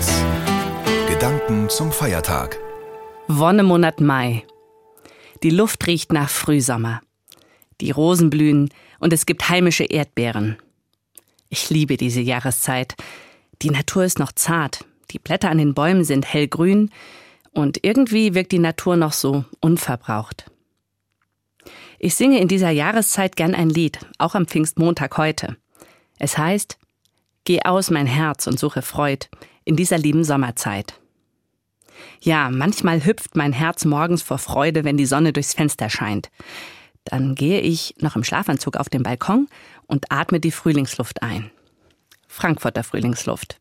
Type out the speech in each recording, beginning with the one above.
1. Gedanken zum Feiertag. Wonnemonat Mai. Die Luft riecht nach Frühsommer. Die Rosen blühen und es gibt heimische Erdbeeren. Ich liebe diese Jahreszeit. Die Natur ist noch zart, die Blätter an den Bäumen sind hellgrün und irgendwie wirkt die Natur noch so unverbraucht. Ich singe in dieser Jahreszeit gern ein Lied, auch am Pfingstmontag heute. Es heißt: Geh aus, mein Herz, und suche Freud in dieser lieben Sommerzeit. Ja, manchmal hüpft mein Herz morgens vor Freude, wenn die Sonne durchs Fenster scheint. Dann gehe ich noch im Schlafanzug auf den Balkon und atme die Frühlingsluft ein. Frankfurter Frühlingsluft.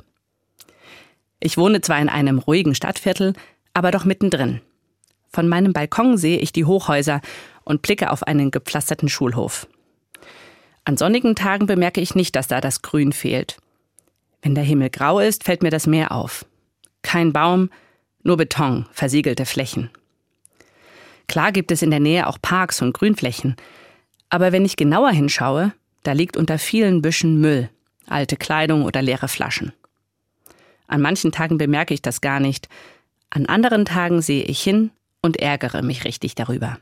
Ich wohne zwar in einem ruhigen Stadtviertel, aber doch mittendrin. Von meinem Balkon sehe ich die Hochhäuser und blicke auf einen gepflasterten Schulhof. An sonnigen Tagen bemerke ich nicht, dass da das Grün fehlt. Wenn der Himmel grau ist, fällt mir das Meer auf. Kein Baum, nur Beton, versiegelte Flächen. Klar gibt es in der Nähe auch Parks und Grünflächen. Aber wenn ich genauer hinschaue, da liegt unter vielen Büschen Müll, alte Kleidung oder leere Flaschen. An manchen Tagen bemerke ich das gar nicht. An anderen Tagen sehe ich hin und ärgere mich richtig darüber.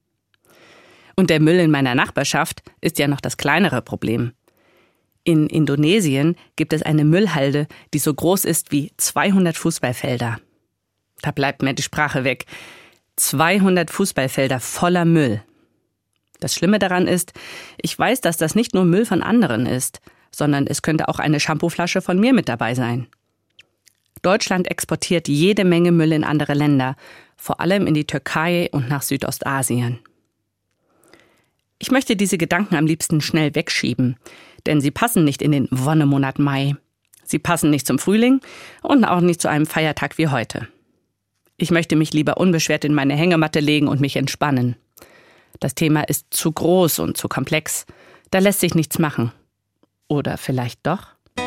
Und der Müll in meiner Nachbarschaft ist ja noch das kleinere Problem. In Indonesien gibt es eine Müllhalde, die so groß ist wie 200 Fußballfelder. Da bleibt mir die Sprache weg. 200 Fußballfelder voller Müll. Das Schlimme daran ist, ich weiß, dass das nicht nur Müll von anderen ist, sondern es könnte auch eine Shampooflasche von mir mit dabei sein. Deutschland exportiert jede Menge Müll in andere Länder, vor allem in die Türkei und nach Südostasien. Ich möchte diese Gedanken am liebsten schnell wegschieben, denn sie passen nicht in den Wonnemonat Mai. Sie passen nicht zum Frühling und auch nicht zu einem Feiertag wie heute. Ich möchte mich lieber unbeschwert in meine Hängematte legen und mich entspannen. Das Thema ist zu groß und zu komplex. Da lässt sich nichts machen. Oder vielleicht doch?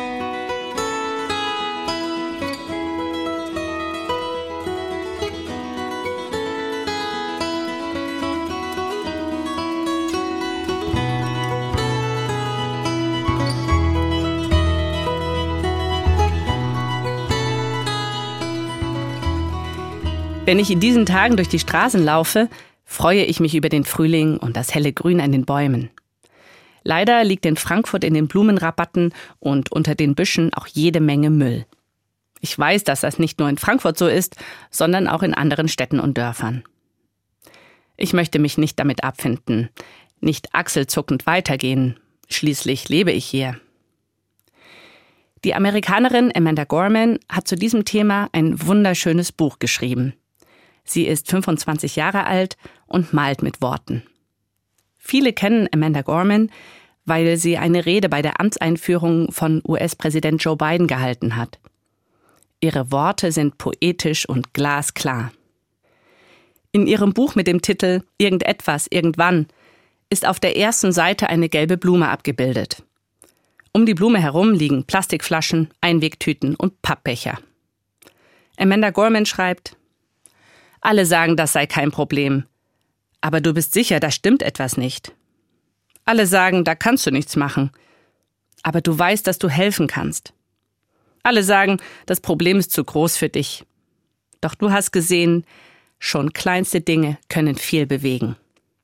Wenn ich in diesen Tagen durch die Straßen laufe, freue ich mich über den Frühling und das helle Grün an den Bäumen. Leider liegt in Frankfurt in den Blumenrabatten und unter den Büschen auch jede Menge Müll. Ich weiß, dass das nicht nur in Frankfurt so ist, sondern auch in anderen Städten und Dörfern. Ich möchte mich nicht damit abfinden, nicht achselzuckend weitergehen. Schließlich lebe ich hier. Die Amerikanerin Amanda Gorman hat zu diesem Thema ein wunderschönes Buch geschrieben. Sie ist 25 Jahre alt und malt mit Worten. Viele kennen Amanda Gorman, weil sie eine Rede bei der Amtseinführung von US-Präsident Joe Biden gehalten hat. Ihre Worte sind poetisch und glasklar. In ihrem Buch mit dem Titel »Irgendetwas, irgendwann« ist auf der ersten Seite eine gelbe Blume abgebildet. Um die Blume herum liegen Plastikflaschen, Einwegtüten und Pappbecher. Amanda Gorman schreibt: Alle sagen, das sei kein Problem. Aber du bist sicher, da stimmt etwas nicht. Alle sagen, da kannst du nichts machen. Aber du weißt, dass du helfen kannst. Alle sagen, das Problem ist zu groß für dich. Doch du hast gesehen, schon kleinste Dinge können viel bewegen.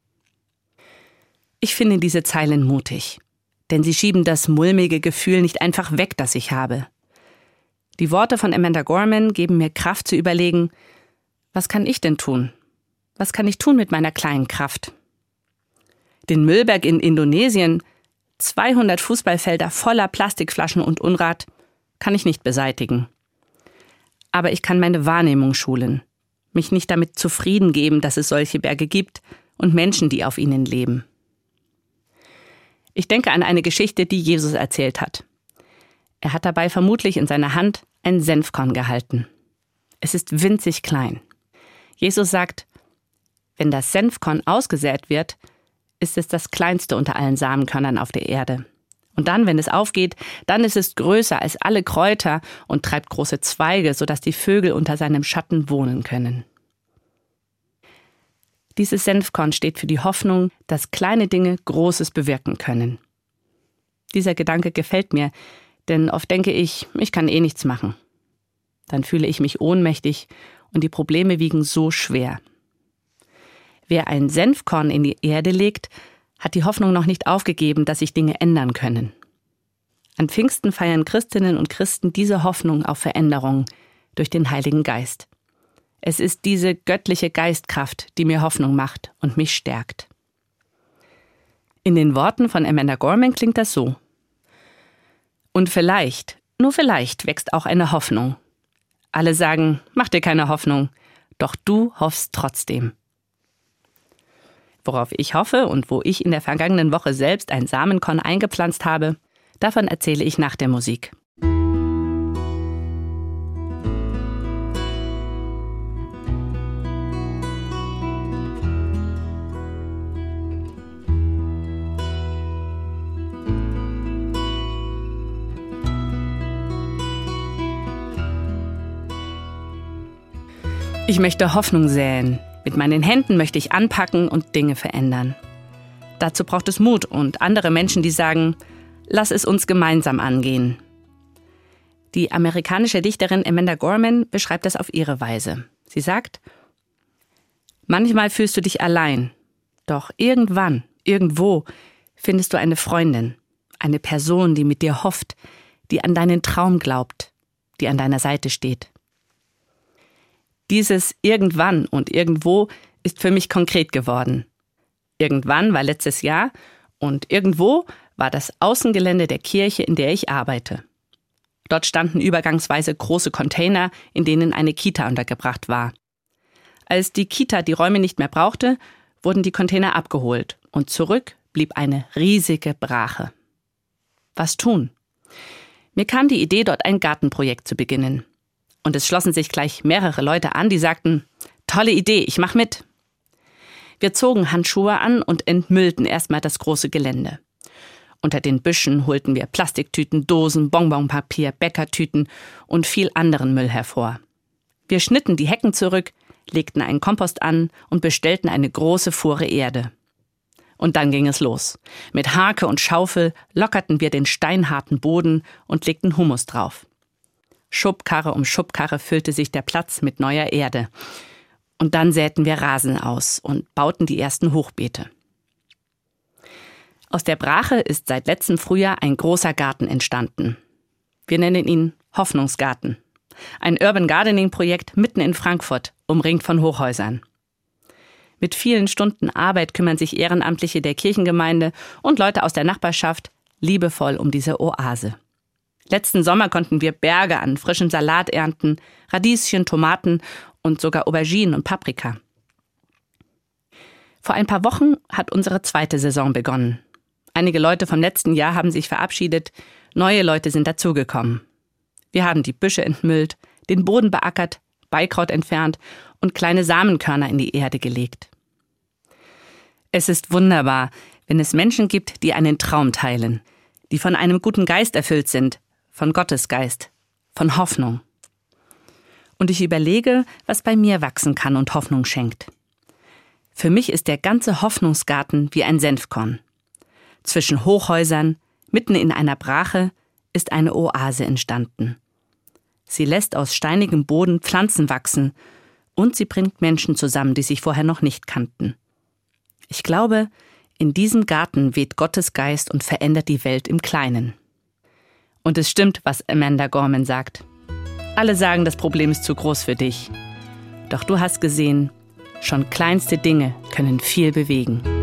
Ich finde diese Zeilen mutig, denn sie schieben das mulmige Gefühl nicht einfach weg, das ich habe. Die Worte von Amanda Gorman geben mir Kraft zu überlegen, was kann ich denn tun? Was kann ich tun mit meiner kleinen Kraft? Den Müllberg in Indonesien, 200 Fußballfelder voller Plastikflaschen und Unrat, kann ich nicht beseitigen. Aber ich kann meine Wahrnehmung schulen, mich nicht damit zufrieden geben, dass es solche Berge gibt und Menschen, die auf ihnen leben. Ich denke an eine Geschichte, die Jesus erzählt hat. Er hat dabei vermutlich in seiner Hand ein Senfkorn gehalten. Es ist winzig klein. Jesus sagt, wenn das Senfkorn ausgesät wird, ist es das kleinste unter allen Samenkörnern auf der Erde. Und dann, wenn es aufgeht, dann ist es größer als alle Kräuter und treibt große Zweige, sodass die Vögel unter seinem Schatten wohnen können. Dieses Senfkorn steht für die Hoffnung, dass kleine Dinge Großes bewirken können. Dieser Gedanke gefällt mir, denn oft denke ich, ich kann eh nichts machen. Dann fühle ich mich ohnmächtig und die Probleme wiegen so schwer. Wer ein Senfkorn in die Erde legt, hat die Hoffnung noch nicht aufgegeben, dass sich Dinge ändern können. An Pfingsten feiern Christinnen und Christen diese Hoffnung auf Veränderung durch den Heiligen Geist. Es ist diese göttliche Geistkraft, die mir Hoffnung macht und mich stärkt. In den Worten von Amanda Gorman klingt das so: Und vielleicht, nur vielleicht, wächst auch eine Hoffnung. Alle sagen, mach dir keine Hoffnung, doch du hoffst trotzdem. Worauf ich hoffe und wo ich in der vergangenen Woche selbst ein Samenkorn eingepflanzt habe, davon erzähle ich nach der Musik. Ich möchte Hoffnung säen. Mit meinen Händen möchte ich anpacken und Dinge verändern. Dazu braucht es Mut und andere Menschen, die sagen, lass es uns gemeinsam angehen. Die amerikanische Dichterin Amanda Gorman beschreibt das auf ihre Weise. Sie sagt, manchmal fühlst du dich allein, doch irgendwann, irgendwo findest du eine Freundin, eine Person, die mit dir hofft, die an deinen Traum glaubt, die an deiner Seite steht. Dieses Irgendwann und Irgendwo ist für mich konkret geworden. Irgendwann war letztes Jahr und irgendwo war das Außengelände der Kirche, in der ich arbeite. Dort standen übergangsweise große Container, in denen eine Kita untergebracht war. Als die Kita die Räume nicht mehr brauchte, wurden die Container abgeholt und zurück blieb eine riesige Brache. Was tun? Mir kam die Idee, dort ein Gartenprojekt zu beginnen. Und es schlossen sich gleich mehrere Leute an, die sagten, tolle Idee, ich mach mit. Wir zogen Handschuhe an und entmüllten erstmal das große Gelände. Unter den Büschen holten wir Plastiktüten, Dosen, Bonbonpapier, Bäckertüten und viel anderen Müll hervor. Wir schnitten die Hecken zurück, legten einen Kompost an und bestellten eine große Fuhre Erde. Und dann ging es los. Mit Hake und Schaufel lockerten wir den steinharten Boden und legten Humus drauf. Schubkarre um Schubkarre füllte sich der Platz mit neuer Erde. Und dann säten wir Rasen aus und bauten die ersten Hochbeete. Aus der Brache ist seit letztem Frühjahr ein großer Garten entstanden. Wir nennen ihn Hoffnungsgarten. Ein Urban Gardening-Projekt mitten in Frankfurt, umringt von Hochhäusern. Mit vielen Stunden Arbeit kümmern sich Ehrenamtliche der Kirchengemeinde und Leute aus der Nachbarschaft liebevoll um diese Oase. Letzten Sommer konnten wir Berge an frischem Salat ernten, Radieschen, Tomaten und sogar Auberginen und Paprika. Vor ein paar Wochen hat unsere zweite Saison begonnen. Einige Leute vom letzten Jahr haben sich verabschiedet, neue Leute sind dazugekommen. Wir haben die Büsche entmüllt, den Boden beackert, Beikraut entfernt und kleine Samenkörner in die Erde gelegt. Es ist wunderbar, wenn es Menschen gibt, die einen Traum teilen, die von einem guten Geist erfüllt sind, von Gottes Geist, von Hoffnung. Und ich überlege, was bei mir wachsen kann und Hoffnung schenkt. Für mich ist der ganze Hoffnungsgarten wie ein Senfkorn. Zwischen Hochhäusern, mitten in einer Brache, ist eine Oase entstanden. Sie lässt aus steinigem Boden Pflanzen wachsen und sie bringt Menschen zusammen, die sich vorher noch nicht kannten. Ich glaube, in diesem Garten weht Gottes Geist und verändert die Welt im Kleinen. Und es stimmt, was Amanda Gorman sagt. Alle sagen, das Problem ist zu groß für dich. Doch du hast gesehen, schon kleinste Dinge können viel bewegen.